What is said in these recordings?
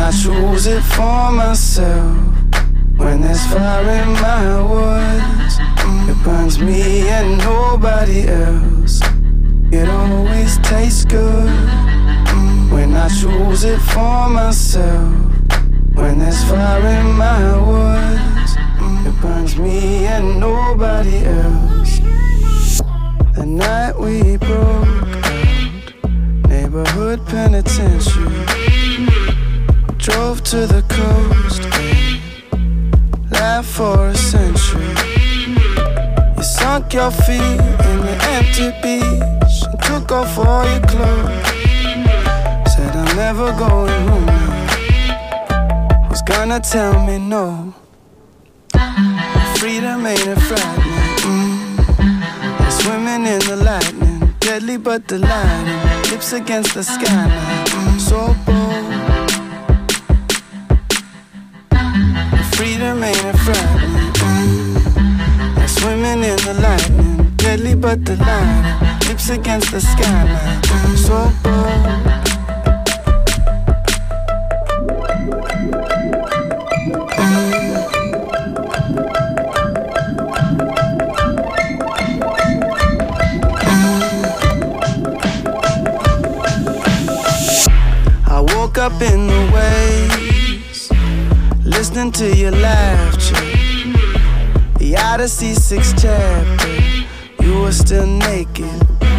I choose it for myself. When there's fire in my woods, it burns me and nobody else. It always tastes good when I choose it for myself. When there's fire in my woods, it burns me and nobody else. The night we broke out, neighborhood penitentiary. Drove to the coast, laughed for a century. You sunk your feet in the empty beach and took off all your clothes. Said I'm never going home now. Who's gonna tell me no? Freedom ain't a frightening. Like swimming in the lightning, deadly but delighting. Lips against the skyline, so bold. Freedom ain't a frightening. Like swimming in the lightning, deadly but delighting. Lips against the skyline, so bold. I woke up in the waves, listening to your laughter. The Odyssey 6th chapter, you were still naked.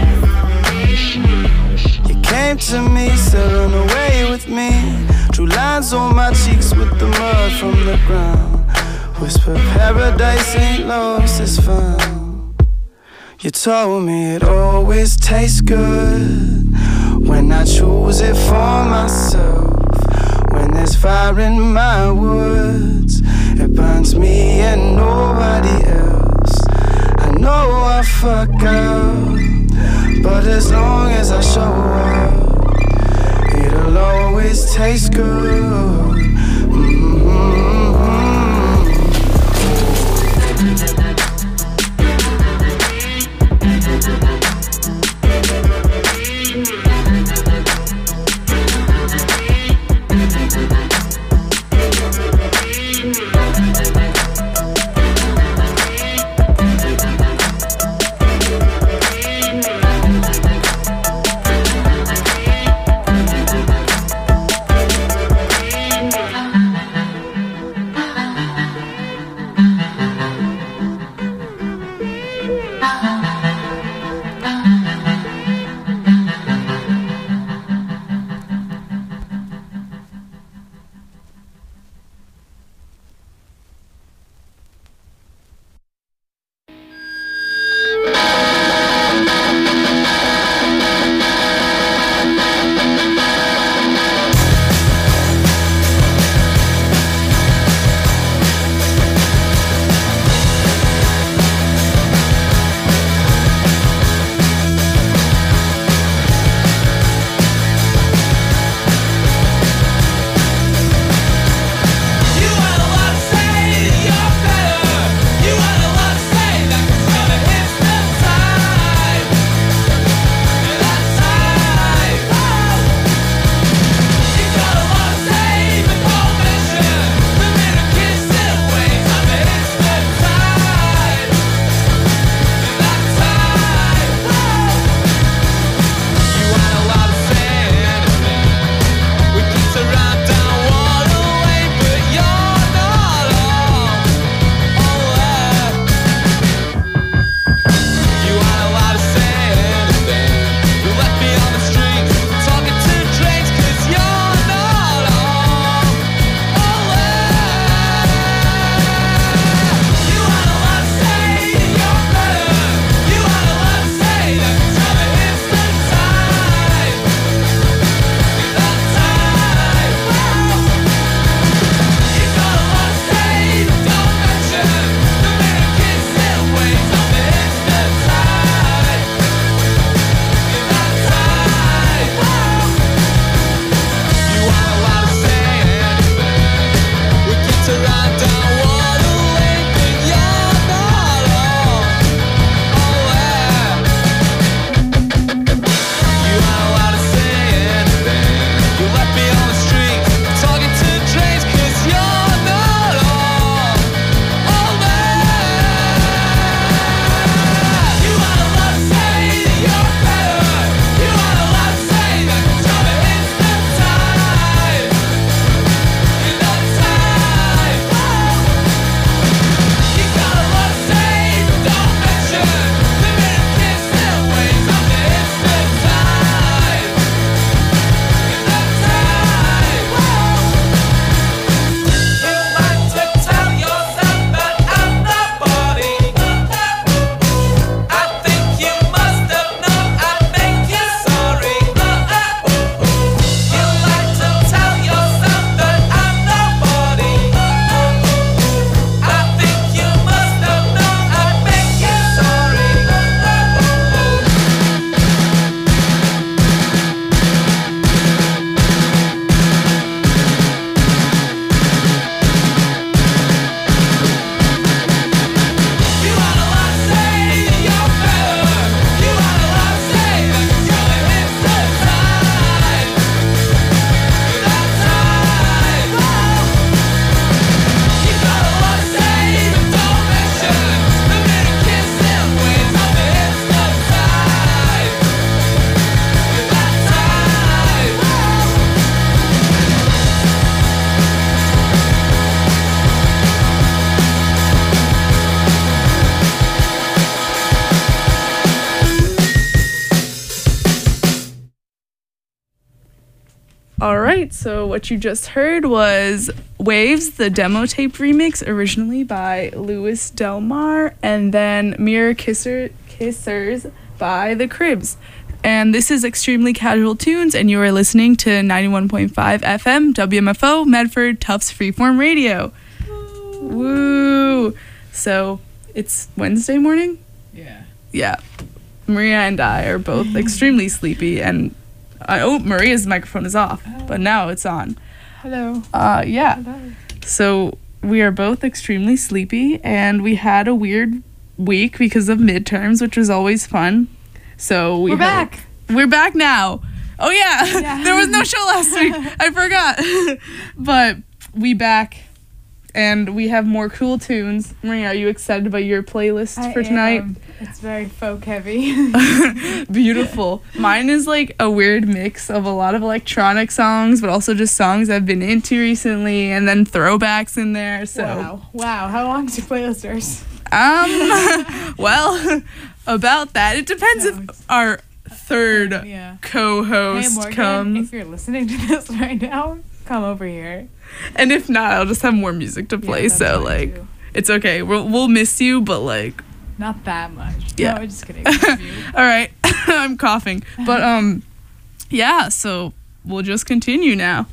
You came to me, said run away with me. Drew lines on my cheeks with the mud from the ground. Whispered paradise ain't lost, it's found. You told me it always tastes good when I choose it for myself. When there's fire in my woods, it burns me and nobody else. I know I fuck up, but as long as I show up, it'll always taste good. All right, so what you just heard was Waves, the demo tape remix, originally by Louis Del Mar, and then Mirror Kissers by The Cribs. And this is Extremely Casual Tunes, and you are listening to 91.5 FM, WMFO, Medford, Tufts Freeform Radio. Woo! So, it's Wednesday morning? Yeah. Maria and I are both extremely sleepy, and Maria's microphone is off, but now it's on. Hello. Yeah. Hello. So we are both extremely sleepy, and we had a weird week because of midterms, which was always fun. So we're back. We're back now. Oh yeah. There was no show last week. I forgot. But we back, and we have more cool tunes. Maria, are you excited about your playlist for tonight? It's very folk heavy. Beautiful. Mine is like a weird mix of a lot of electronic songs, but also just songs I've been into recently, and then throwbacks in there. So Wow. How long is your playlist, yours? Well, about that. It depends if our third co-host Hey, Morgan, comes. if you're listening to this right now, come over here. And if not, I'll just have more music to play. So like, too. It's okay. We'll miss you, but like, Not that much. Yeah. No, I'm just kidding. Love you. all right. I'm coughing, but yeah. So we'll just continue now.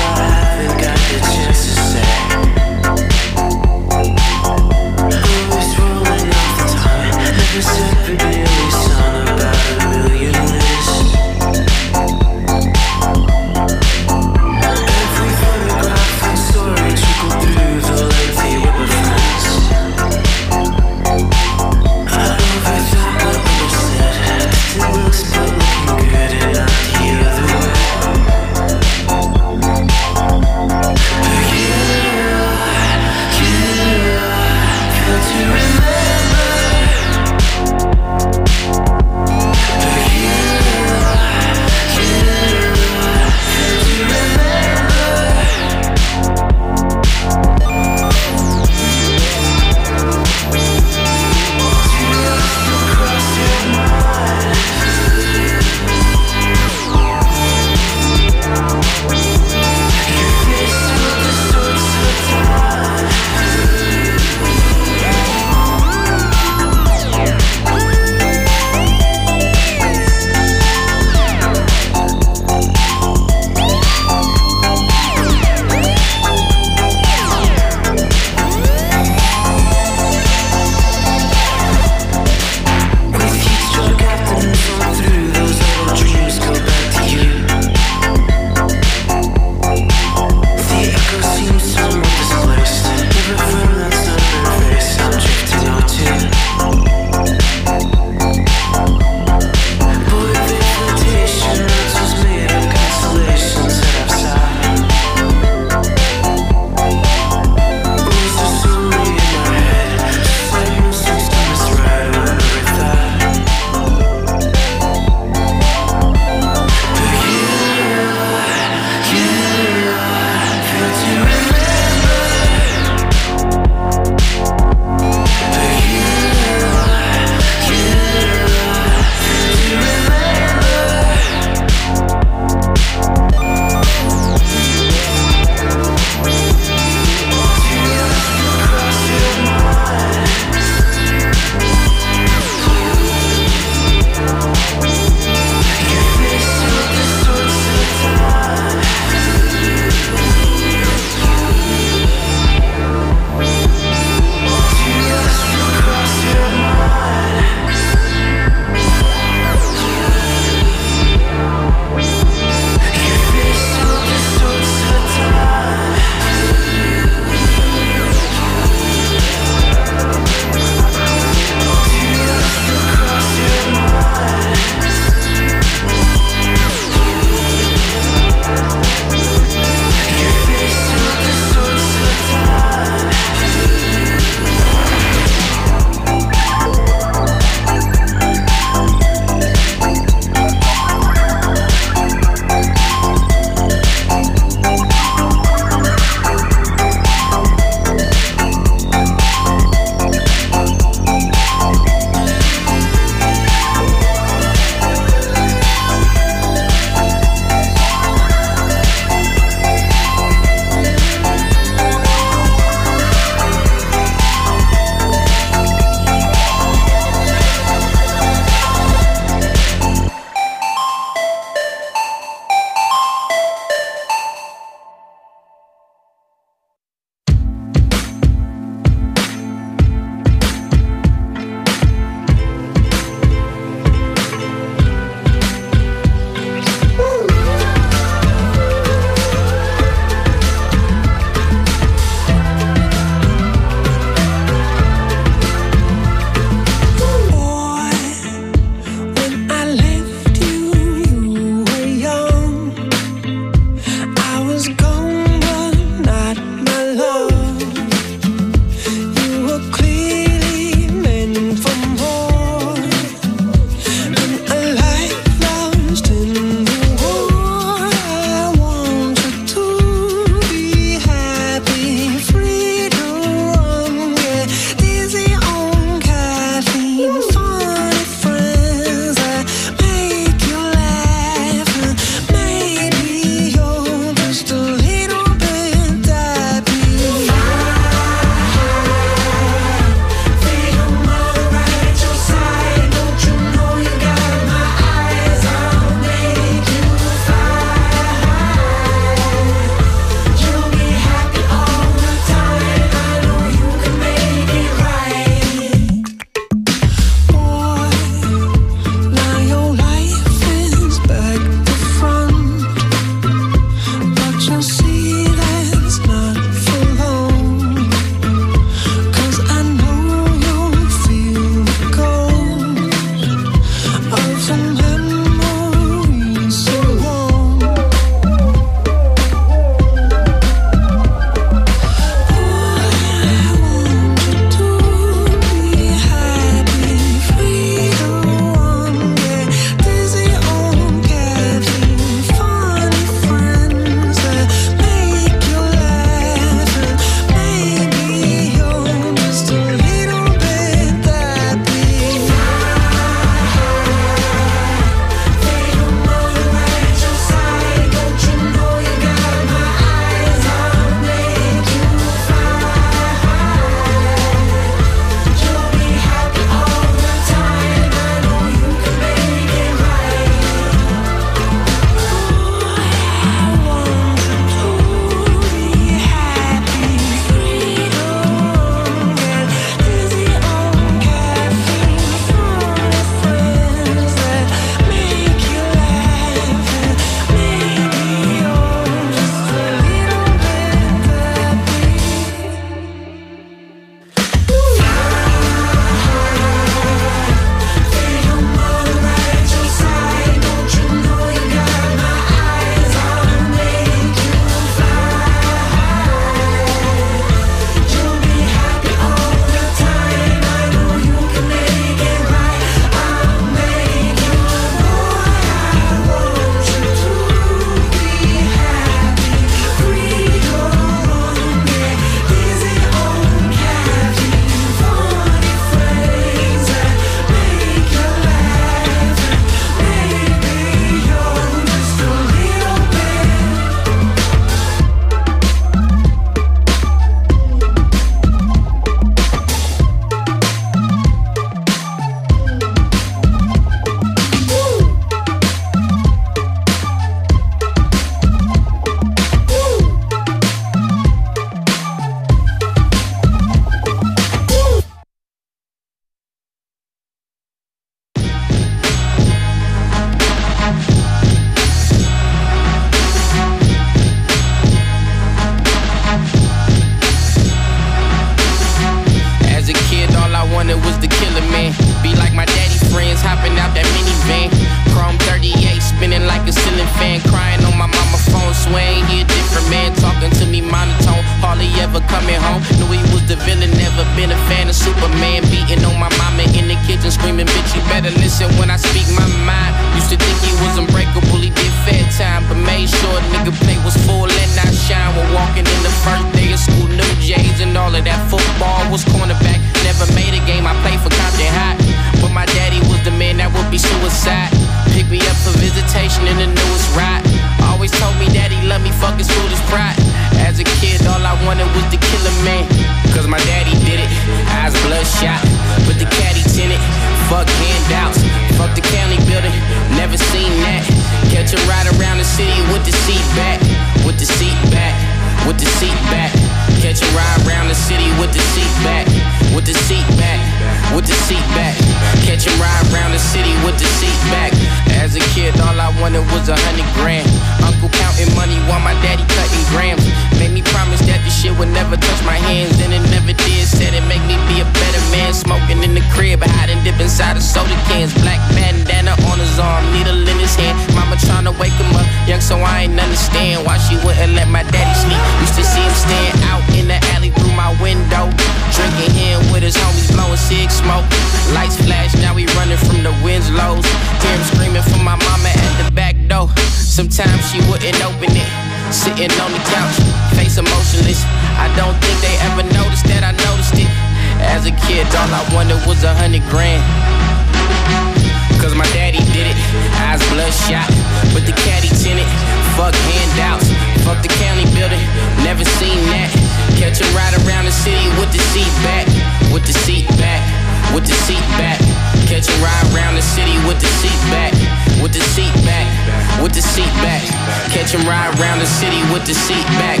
never coming home. Knew he was the villain, never been a fan of Superman. Beating on my mama in the kitchen, screaming, bitch, you better listen when I speak my mind. Used to think he was unbreakable, he did fair time, but made sure nigga plate was full and I shine. When walking in the first day of school, New Jays and all of that football was cornerback. Never made a game, I played for Compton High, but my daddy was the man that would be suicide. Pick me up for visitation in the newest ride. Always told me that he loved me, fuck his foolish pride. As a kid, all I wanted was to kill a man, cause my daddy did it. Eyes bloodshot, but the caddy tinted. Fuck handouts, fuck the county building. Never seen that. Catch a ride around the city with the seat back, with the seat back, with the seat back. Catch a ride around the city with the seat back, with the seat back, with the seat back. Catch a ride around the city with the seat back. As a kid, all I wanted was 100 grand. Uncle counting money while my daddy cutting grams. Made me promise that the shit would never touch my hands, and it never did. Said it make me be a better man. Smoking in the crib, hiding dip inside of soda cans. Black bandana on his arm, needle in his hand. Mama tryna wake him up, young, so I ain't understand why she wouldn't let my daddy sleep. Used to see him stand out in the alley through my window, drinking here with his homies, blowing cig smoke. Lights flash, now we running from the Winslows. Hear him screaming for my mama at the back door. Sometimes she wouldn't open it, sitting on the couch, face emotionless. I don't think they ever noticed that I noticed it. As a kid, all I wanted was 100 grand, cause my daddy did it. Eyes bloodshot, but the caddy tinted. Fuck handouts, fuck the county building. Never seen that. Catch a ride around the city with the seat back, with the seat back, with the seat back. Catch a ride around the city with the seat back, with the seat back, with the seat back. Catch a ride around the city with the seat back.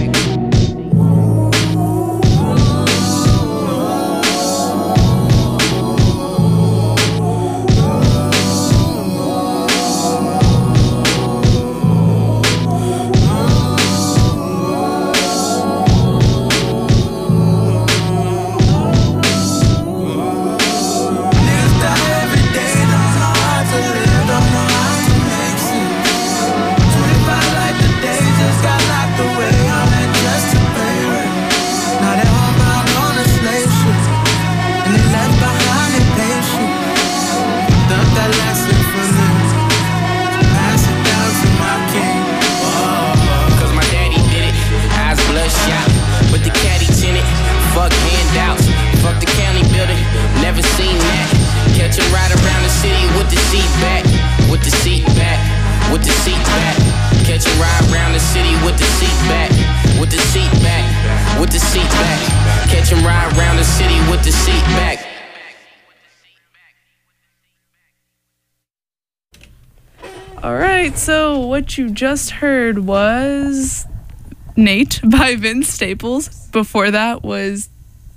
So what you just heard was Nate by Vince Staples. Before that was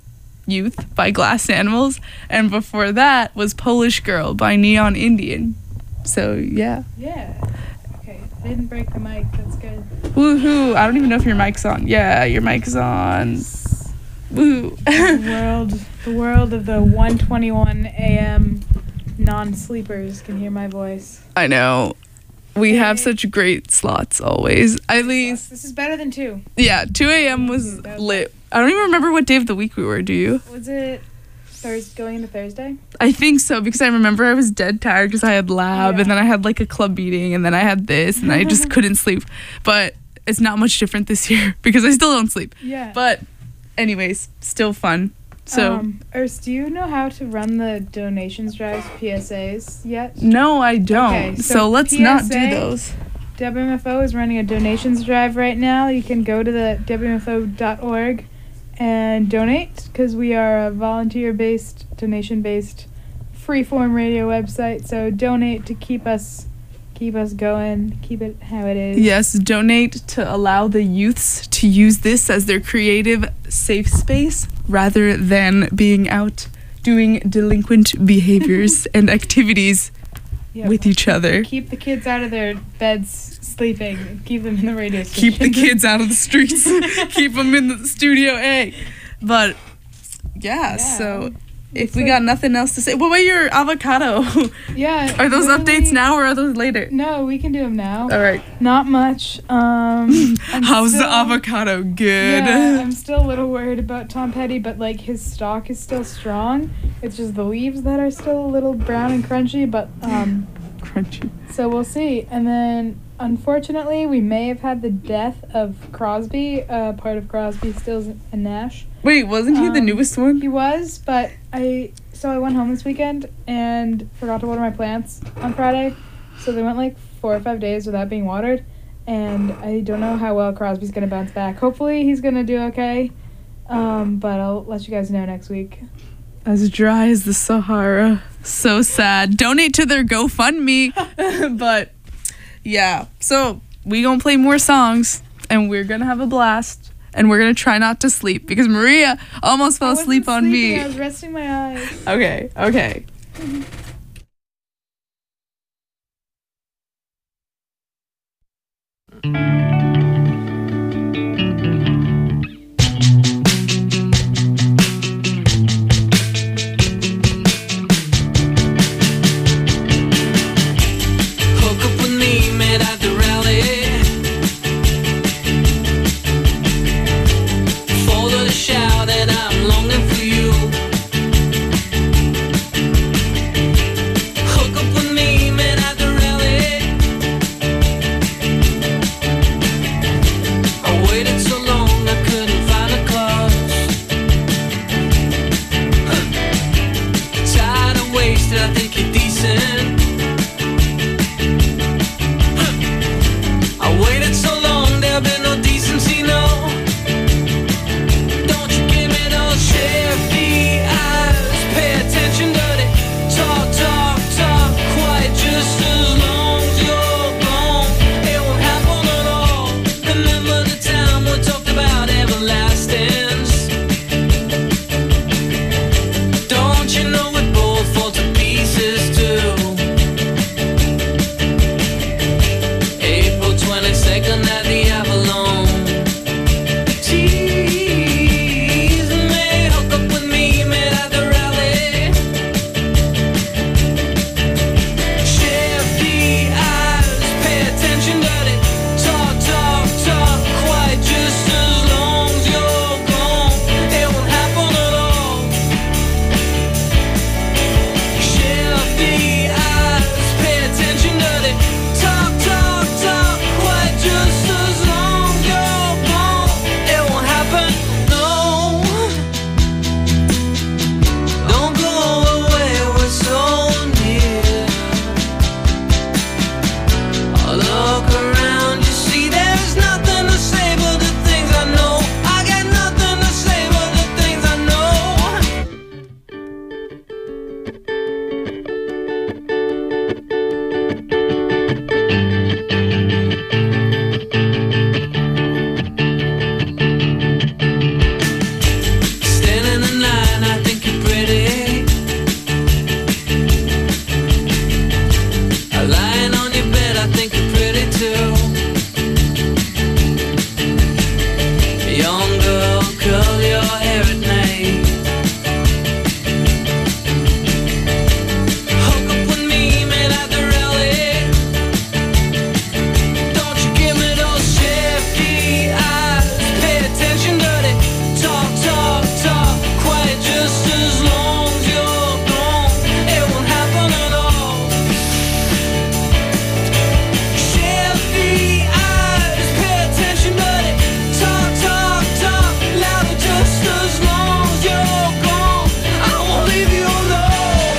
Youth by Glass Animals. And before that was Polish Girl by Neon Indian. So, yeah. Yeah. Okay. I didn't break the mic. That's good. Woohoo. I don't even know if your mic's on. Yeah, your mic's on. Woo. The world of the 1:21 a.m. non-sleepers can hear my voice. I know. We have such great slots always. At least. This is better than 2. Yeah, 2 a.m. was lit. I don't even remember what day of the week we were, do you? Was it going into Thursday? I think so, because I remember I was dead tired because I had lab, and then I had like a club meeting, and then I had this, and I just couldn't sleep. But it's not much different this year because I still don't sleep. Yeah. But anyways, still fun. So, Urs, do you know how to run the donations drives PSAs yet? No, I don't. Okay, so let's PSA, not do those. WMFO is running a donations drive right now. You can go to the WMFO.org and donate, because we are a volunteer-based, donation-based, freeform radio website. So donate to keep us going, keep it how it is. Yes, donate to allow the youths to use this as their creative safe space rather than being out doing delinquent behaviors and activities with each other. Keep the kids out of their beds sleeping. Keep them in the radio station. Keep the kids out of the streets. Keep them in the Studio A. But, yeah, so if we got nothing else to say, what about your avocado? Yeah. Are those really- updates now or are those later? No, we can do them now. All right. Not much. How's the avocado? Good. Yeah, I'm still a little worried about Tom Petty, but like his stalk is still strong. It's just the leaves that are still a little brown and crunchy, but Crunchy. so we'll see. And then unfortunately, we may have had the death of Crosby, part of Crosby, Stills and Nash. Wait, wasn't he the newest one? He was, but I went home this weekend and forgot to water my plants on Friday. So they went like 4 or 5 days without being watered. And I don't know how well Crosby's going to bounce back. Hopefully he's going to do okay. But I'll let you guys know next week. As dry as the Sahara. So sad. Donate to their GoFundMe. But yeah. So we gonna play more songs and we're gonna have a blast. And we're gonna try not to sleep because Maria almost fell asleep on me. I was resting my eyes. Okay. Hook up with me, met at the rally. Follow the shout that I'm longing for you. Hook up with me, met at the rally. I waited so long I couldn't find a cause. Tired and wasted, I think you're decent. I waited so long, there'll be no decency, no. Don't you give me those shifty eyes. Pay attention, dirty. Talk, talk, talk. Quiet just as long as you're gone. It won't happen at all. Remember the time we talked about everlastings? Don't you know we both fall to pieces too? April 22nd at the Avalon. Tease me, hook up with me, met at the rally. Shifty eyes, pay attention, dirty. Talk, talk, talk, quiet just as long as you're gone. It won't happen at all. Shifty eyes, pay attention, dirty. Talk, talk, talk, quiet just as long as you're gone. It won't happen, no. Don't go away, we're so near. I look around, you see there's nothing to say but the things I know. I got nothing to say but the things I know. Standing in line, I think you're pretty. Lying on your bed, I think you're pretty too. Young girl, curl your hair at night. Hook up with me, man, at the rally. Don't you give me those shifty eyes. Pay attention, dirty. Talk, talk, talk. Quiet just as long as you're gone. It won't happen at all. Shifty eyes. Pay attention, dirty. Talk, talk, talk. Louder just as long as you're gone. I won't leave you alone.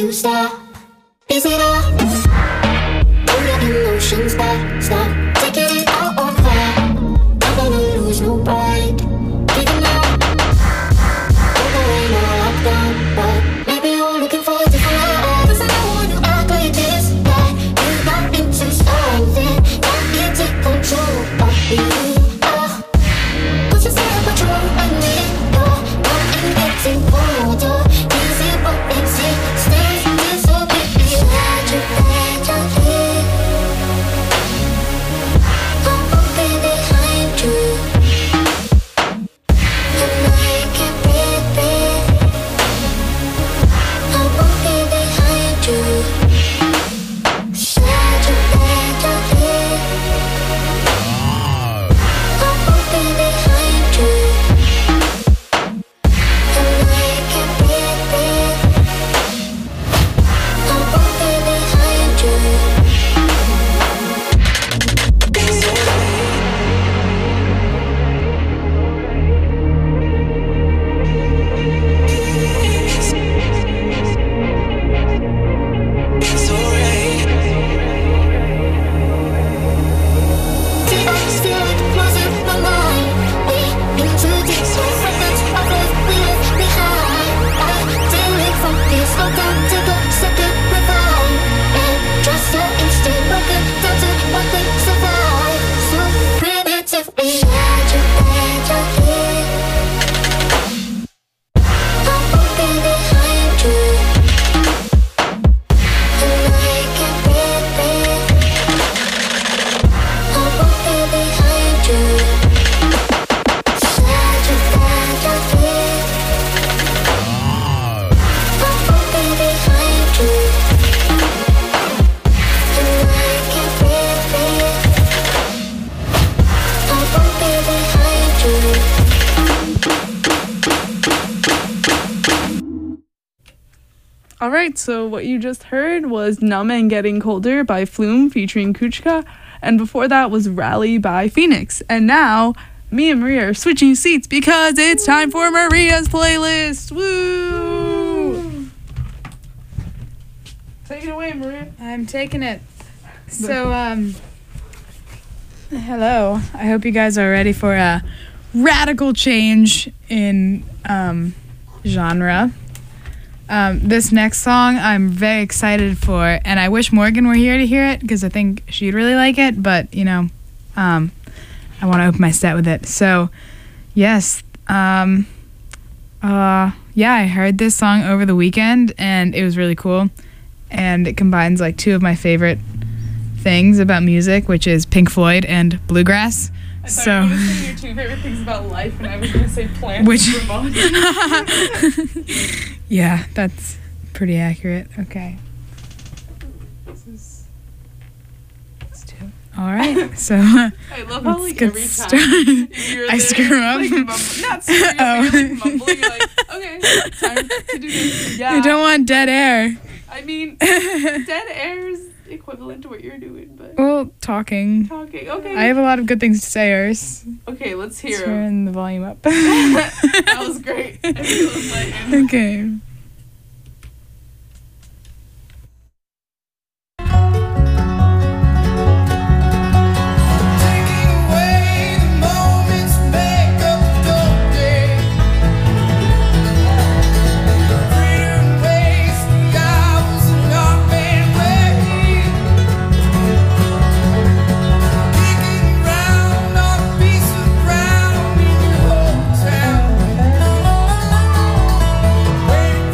you stop? Is it all? All your emotions back, stop taking it out on fire. Not gonna lose no pride. Giving up. Don't go in all locked down, but maybe you're looking for a different life. 'Cause I don't want you act like this, that you're not into something that can take control of you. Put yourself control and let go. Not in getting older. Easy but existence is so big. Tragic, tragedy. I'm walking behind you, and I can't breathe it. I'm walking behind you. Tragic, tragedy. I'm walking behind you, and I can't breathe it. I'm walking behind you. It's alright. See, I still losing my mind. We into deep fragments of love we left behind. I didn't focus, slow down to the second revive, and just so instant broken down to one thing survive. So primitively tragic, tragedy. I'm walking behind you, and I can't breathe it. I'm walking behind you. Tragic, tragedy. I'm walking behind you, and I can't breathe it. I'm walking behind you. All right, so what you just heard was Numb and Getting Colder by Flume featuring Kuchka, and before that was Rally by Phoenix. And now, me and Maria are switching seats because it's time for Maria's playlist. Woo! Take it away, Maria. I'm taking it. So, hello. I hope you guys are ready for a radical change in genre. This next song I'm very excited for, and I wish Morgan were here to hear it because I think she'd really like it, but, you know, I want to open my set with it. So, yes, yeah, I heard this song over the weekend, and it was really cool, and it combines, like, two of my favorite things about music, which is Pink Floyd and bluegrass. I thought you were going to say your two favorite things about life, and I was going to say plants Which- and Ramones. Yeah, that's pretty accurate. Okay. Let's do it. All right. So I love how, let's like, get every time started. you're I there, screw up. like, not screwing up, Oh. but you're, like, mumbling. You're like, okay, time to do this. Yeah. I don't want dead air. I mean, dead air is equivalent to what you're doing, but Well, talking. talking. Okay. I have a lot of good things to say, Urs. Okay, let's hear Let's 'em. turn the volume up. That was great. I feel enlightened. Okay. Taking away the moments make up the day. Freedom waste the hours and our bad way. Kicking around on a piece of ground in your hometown. Waiting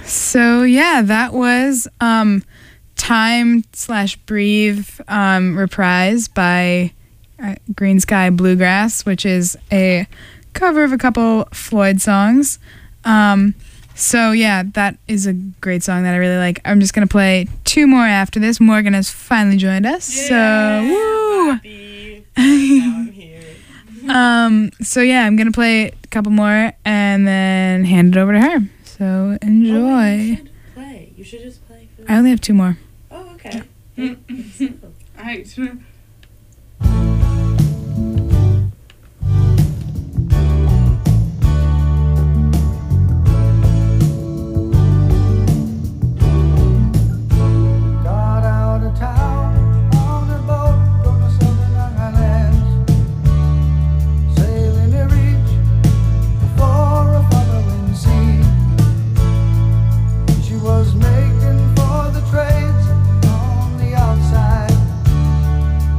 So yeah, that was Time/Breathe reprise by Green Sky Bluegrass, which is a cover of a couple Floyd songs. So yeah, that is a great song that I really like. I'm just gonna play two more after this. Morgan has finally joined us, so woo! Happy. Now I'm here. So yeah, I'm gonna play a couple more and then hand it over to her. So enjoy. You should just play. I only have two more. Oh, okay. Alright. Got out of town on a boat from the southern islands, sailing to reach for a following sea. She was making for the trades on the outside,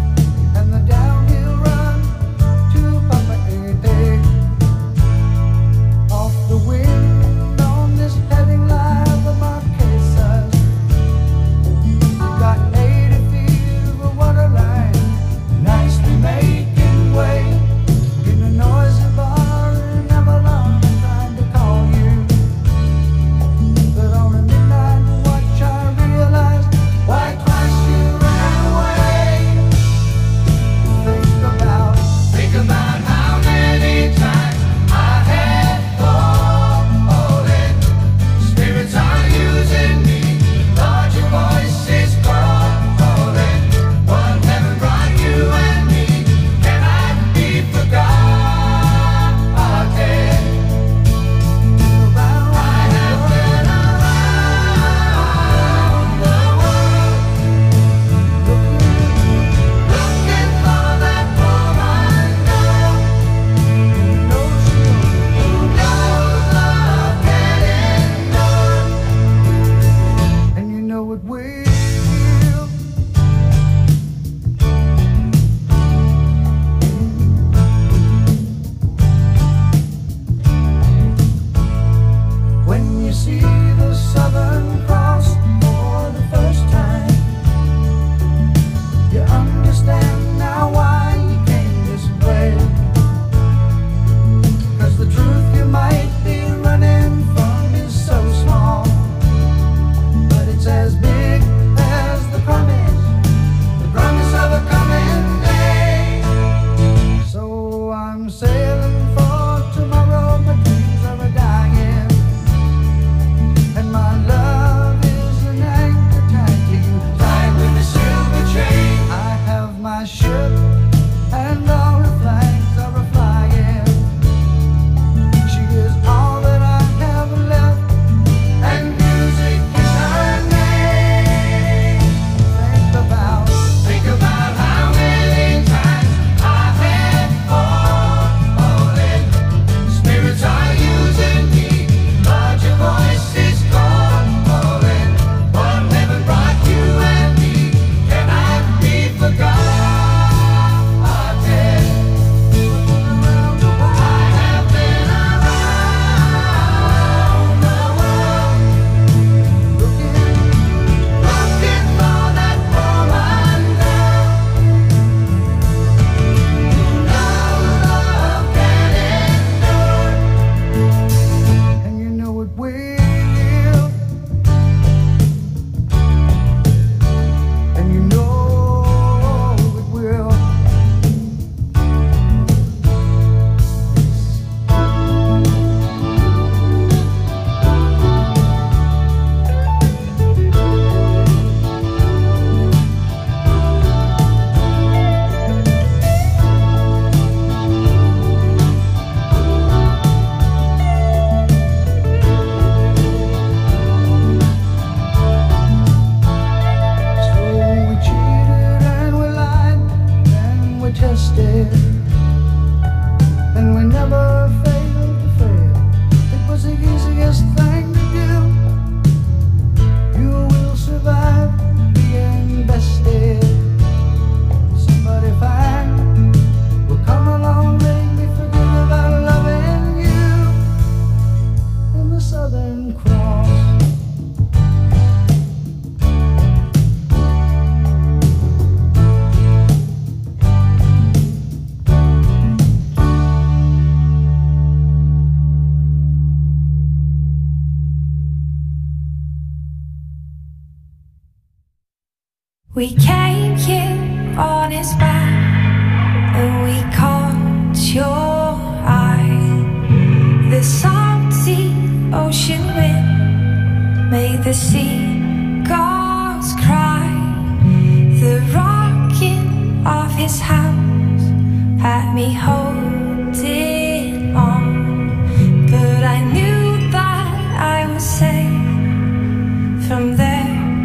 We came here on his back, and we caught your eye. The salty ocean wind made the seagulls cry. The rocking of his house had me holding on, but I knew that I was safe from there.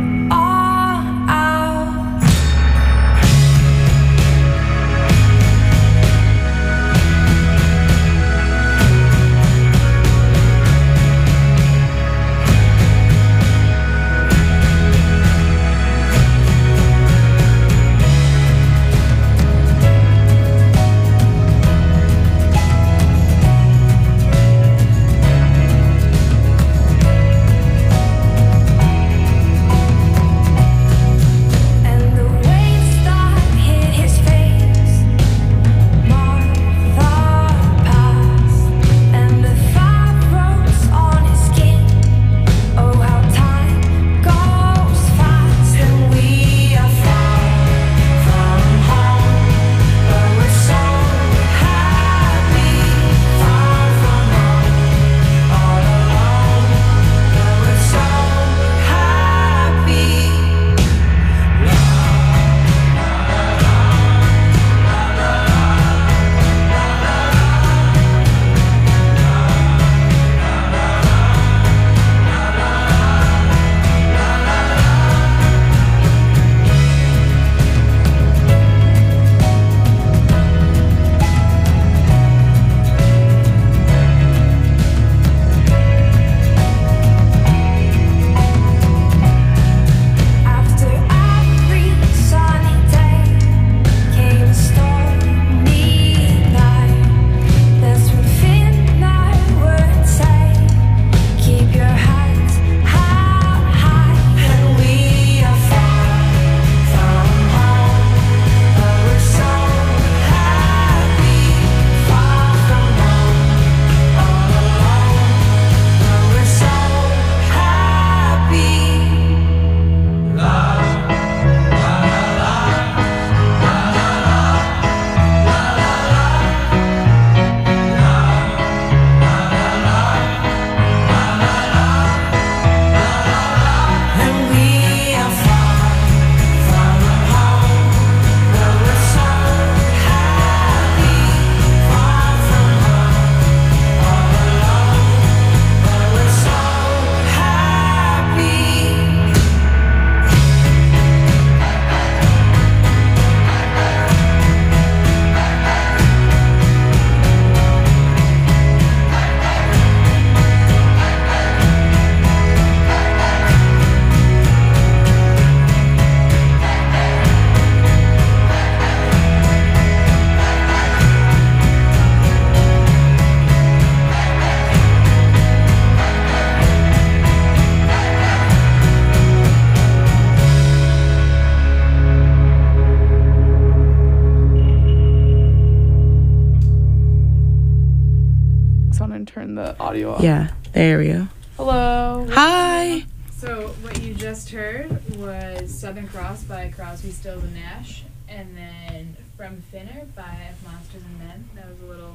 Audio off. Yeah, there we go. Hello. Hi. So what you just heard was Southern Cross by Crosby, Stills and Nash, and then From Thinner by Monsters and Men. That was a little,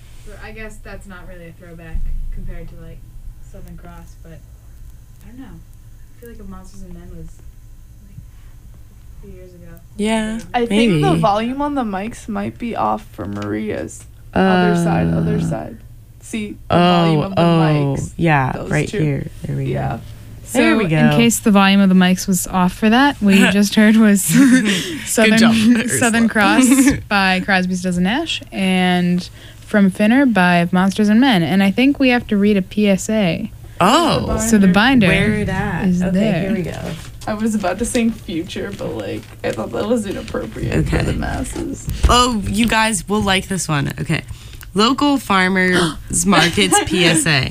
I guess that's not really a throwback compared to like Southern Cross, but I don't know. I feel like if Monsters and Men was like a few years ago. Yeah, I maybe. think the volume on the mics might be off for Maria's. Other side. See the volume of the mics. Yeah, Those right two. here. There we Yeah. go. So There we go. in case the volume of the mics was off for that, what you just heard was job, Ursula. Southern Cross by Crosby, Stills and Nash, and From Thinner by Monsters and Men. And I think we have to read a PSA. Oh, So the binder where it at? is Okay, there. here we go. I was about to sing Future, but like I thought that was inappropriate for Okay. the masses. Oh, you guys will like this one. Okay. Local farmers markets PSA.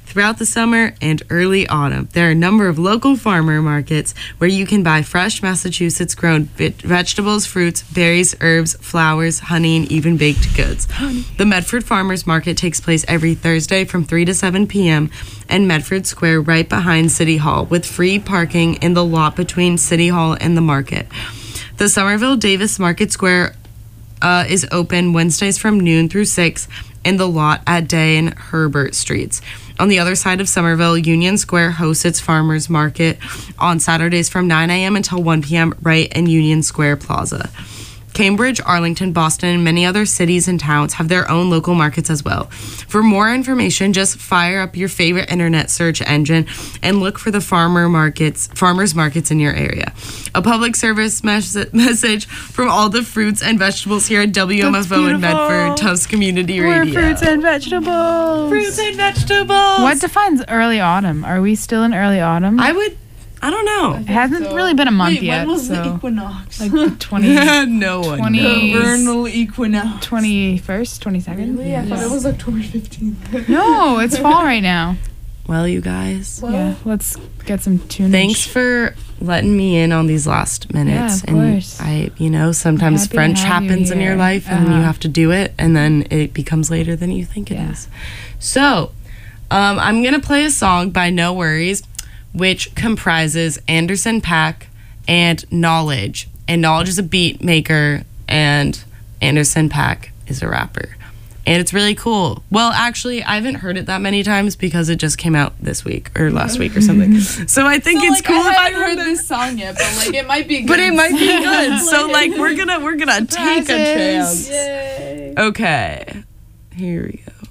Throughout the summer and early autumn, there are a number of local farmer markets where you can buy fresh Massachusetts-grown vegetables, fruits, berries, herbs, flowers, honey, and even baked goods. The Medford Farmers Market takes place every Thursday from 3 to 7 p.m. in Medford Square right behind City Hall, with free parking in the lot between City Hall and the market. The Somerville Davis Market Square is open Wednesdays from noon through 6 in the lot at Day and Herbert Streets. On the other side of Somerville, Union Square hosts its farmers market on Saturdays from 9 a.m. until 1 p.m. right in Union Square Plaza. Cambridge, Arlington, Boston, and many other cities and towns have their own local markets as well. For more information, just fire up your favorite internet search engine and look for the farmers markets in your area. A public service message from all the fruits and vegetables here at WMFO in Medford, Tufts Community Radio. We're fruits and vegetables. Fruits and vegetables. What defines early autumn? Are we still in early autumn? I don't know. It hasn't really been a month yet. When was so the equinox? like the 20, no one 20 knows. Vernal equinox. 21st, 22nd? Really? I thought it was October 15th. No, it's fall right now. Well, you guys. Yeah, let's get some tunage. Thanks for letting me in on these last minutes. Yeah, of course. And sometimes Happy to French have you happens in your here. life and you have to do it, and then it becomes later than you think it is. So, I'm going to play a song by No Worries, which comprises Anderson .Paak and Knowledge. And Knowledge is a beat maker, and Anderson .Paak is a rapper. And it's really cool. Well, actually, I haven't heard it that many times because it just came out this week or last week or something. So I think it's cool if I haven't heard this song yet, but it might be good. But it might be good. So we're gonna take a chance. Yay. Okay. Here we go.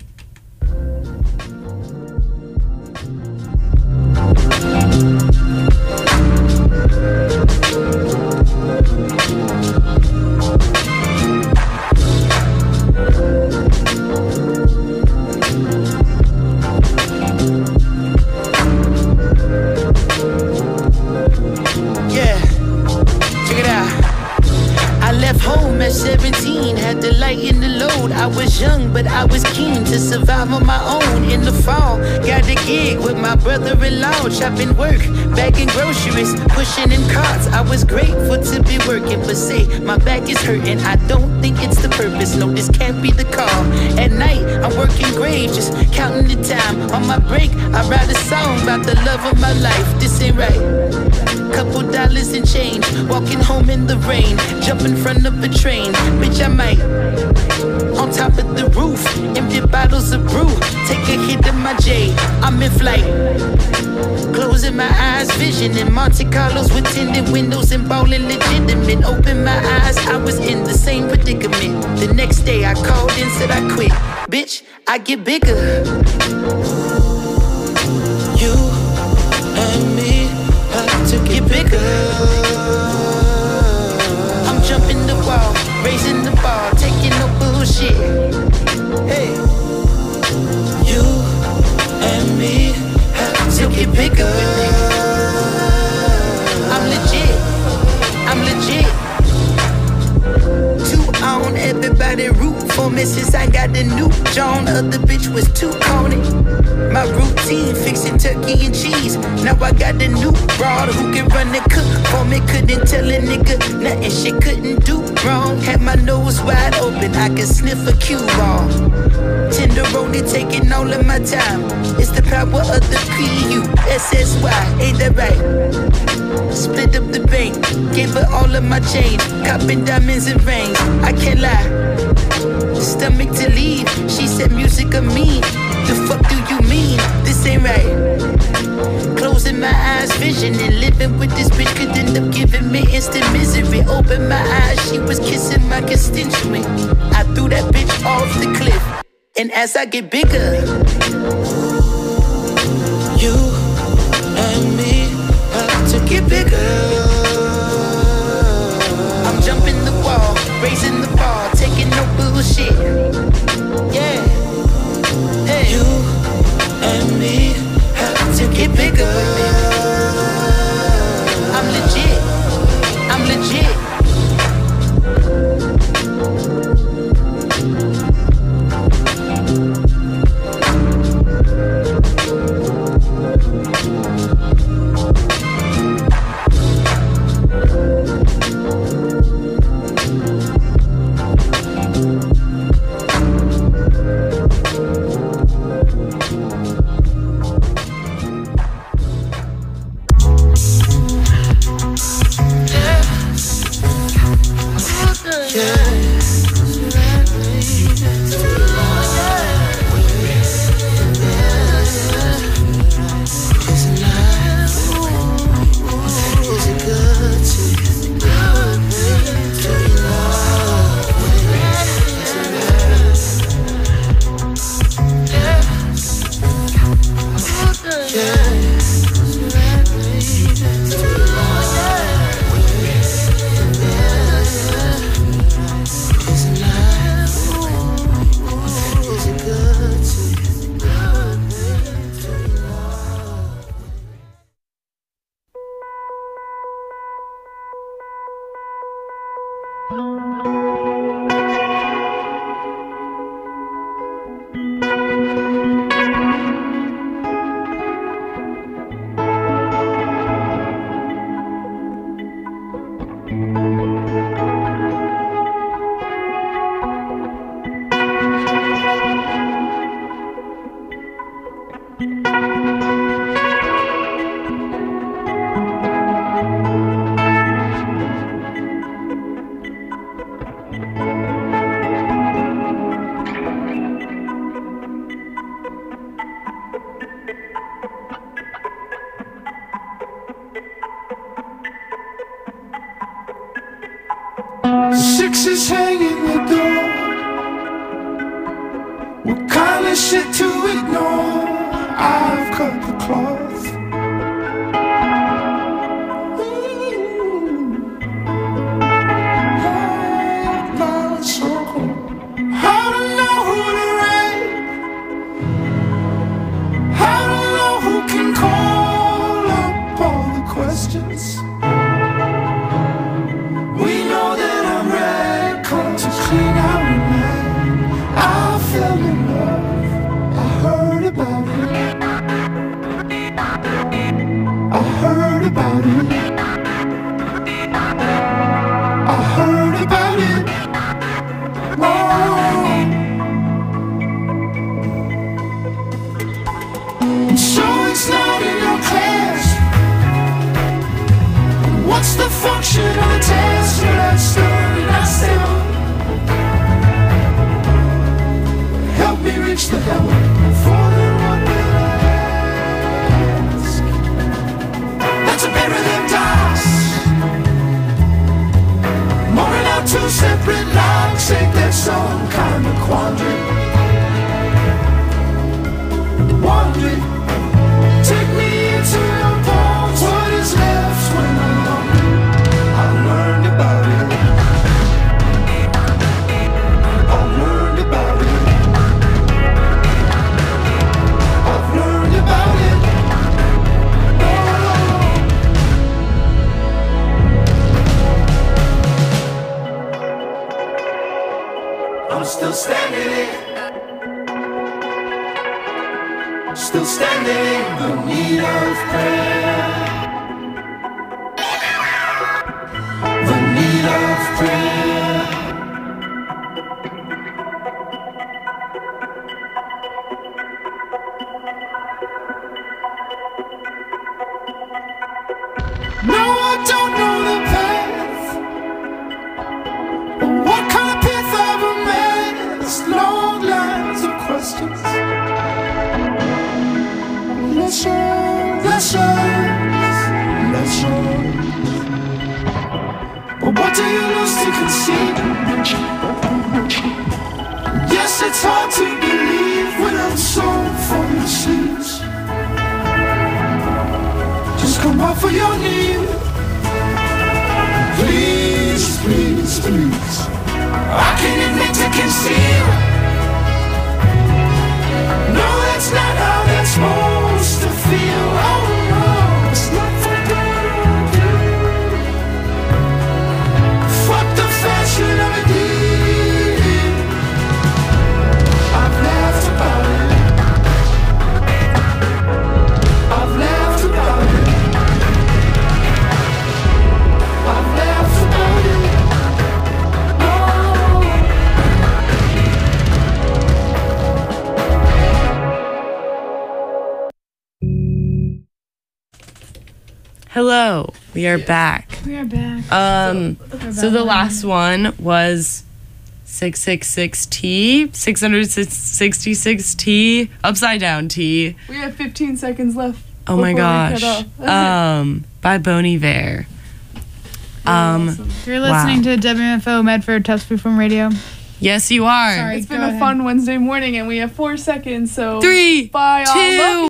Home at 17, had to lighten the load. I was young, but I was keen to survive on my own. In the fall, got a gig with my brother-in-law, chopping work, bagging groceries, pushing in carts. I was grateful to be working, but say my back is hurting. I don't think it's the purpose. No, this can't be the call. At night, I'm working great, just counting the time. On my break, I write a song about the love of my life. This ain't right. Couple dollars and change, walking home in the rain, jump in front of a train, bitch I might. On top of the roof, empty bottles of brew, take a hit of my J, I'm in flight. Closing my eyes, vision in Monte Carlos with tinted windows and ballin' legitimate. Open my eyes, I was in the same predicament. The next day I called and said I quit. Bitch, I get bigger. You and me have to get bigger. I'm jumping the wall, raising the bar, taking no bullshit. Hey, you and me have to get bigger. I'm legit, I'm legit. Two on, everybody root for me since I got the new John. Other bitch was too corny. My routine, fixing turkey and cheese. Now I got a new broad who can run and cook for me. Couldn't tell a nigga nothing she couldn't do wrong. Had my nose wide open, I could sniff a cue ball. Tenderoni taking all of my time. It's the power of the P-U-S-S-Y, ain't that right? Split up the bank, gave her all of my change. Copping diamonds and rings, I can't lie. Stomach to leave, she said music of me. The fuck do you mean? This ain't right. Closing my eyes, visioning, living with this bitch could end up giving me instant misery. Open my eyes, she was kissing my constituent. I threw that bitch off the cliff, and as I get bigger, you and me have to get bigger. I'm jumping the wall, raising the bar, taking no bullshit. Yeah. Hey. You and me have to get bigger. I'm legit, I'm legit. Six is hanging the door. What kind of shit to ignore? I've cut the cloth. My circle. I don't know who to rate. I don't know who can call up all the questions. We know that I'm right, come to clean out a night. I fell in love, I heard about it. I heard about it. I heard about it. Oh. And so it's not in your class. What's the function of the test? Will I start? I still help me reach the heaven. For then what will I ask? That's a better than das. Mooring out two separate logs, ain't that some kind of quandary? Wandering, take me into your palms. What is left when I'm hungry? I've learned about it. I've learned about it. I've learned about it. Oh. I'm still standing here. Still standing in the need of prayer. The need of prayer. No, I don't know the path. What kind of path I've amassed? Long lines of questions. Lessons. But what do you lose to concede? Yes, it's hard to believe without soul from the seas. Just come out for your need. Please, please, please. I can admit to conceal. No, that's not how that's supposed to feel. Oh no, it's not for good. Fuck the fashion of a deed. I've laughed about it. I've laughed about it. I've laughed about it. Hello, we are back. We are back. So the last one was 666T, 666T, upside down T. We have 15 seconds left. Oh my before we gosh. cut off. By Bon Iver. You're listening to WMFO Medford Tufts Freeform Radio. Yes, you are. Sorry, It's been a fun Wednesday morning, and we have 4 seconds. So 3, bye, all. 2.